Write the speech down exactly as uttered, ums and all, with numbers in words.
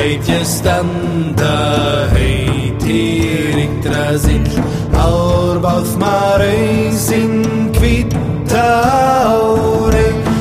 heit gestanda, heit Erik Trasil, Aur Balf Mare sin kvitta ore.